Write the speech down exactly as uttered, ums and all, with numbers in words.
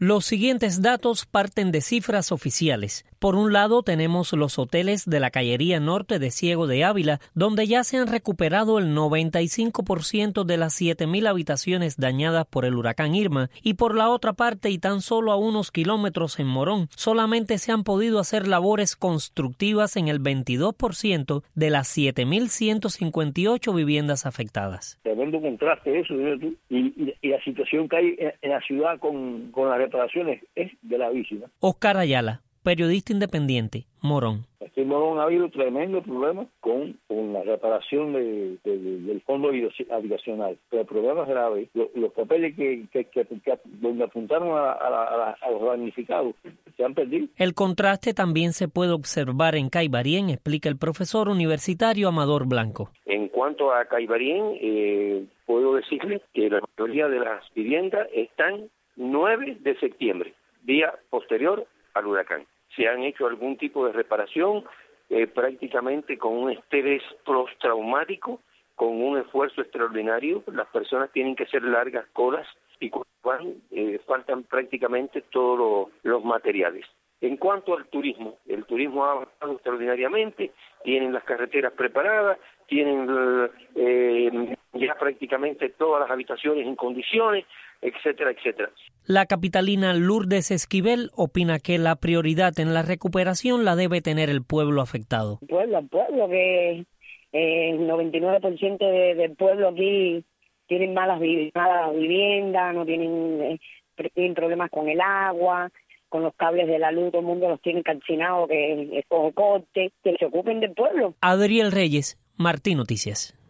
Los siguientes datos parten de cifras oficiales. Por un lado, tenemos los hoteles de la Callería Norte de Ciego de Ávila, donde ya se han recuperado el noventa y cinco por ciento de las siete mil habitaciones dañadas por el huracán Irma, y por la otra parte, y tan solo a unos kilómetros en Morón, solamente se han podido hacer labores constructivas en el veintidós por ciento de las siete mil ciento cincuenta y ocho viviendas afectadas. Tremendo contraste eso, y, y, y la situación que hay en, en la ciudad con, con las reparaciones es de la vícima. Oscar Ayala, periodista independiente, Morón. Aquí en Morón ha habido tremendo problema con, con la reparación de, de, de, del fondo habitacional. Pero el problema es grave. Los, los papeles que, que, que, que donde apuntaron a, a, a, a los damnificados se han perdido. El contraste también se puede observar en Caibarien, explica el profesor universitario Amador Blanco. En cuanto a Caibarien, eh, puedo decirle que la mayoría de las viviendas están nueve de septiembre, día posterior al huracán. Se han hecho algún tipo de reparación, eh, prácticamente con un estrés postraumático, con un esfuerzo extraordinario. Las personas tienen que hacer largas colas y cuando van, eh, faltan prácticamente todos los, los materiales. En cuanto al turismo, el turismo ha avanzado extraordinariamente, tienen las carreteras preparadas, tienen eh, ya prácticamente todas las habitaciones en condiciones, etcétera, etcétera. La capitalina Lourdes Esquivel opina que la prioridad en la recuperación la debe tener el pueblo afectado. Pueblo, pueblo, que eh, el noventa y nueve por ciento de, del pueblo aquí tienen malas, malas viviendas, no tienen, eh, tienen problemas con el agua, con los cables de la luz, todo el mundo los tiene calcinados, que es cojo corte, que se ocupen del pueblo. Adriel Reyes, Martín Noticias.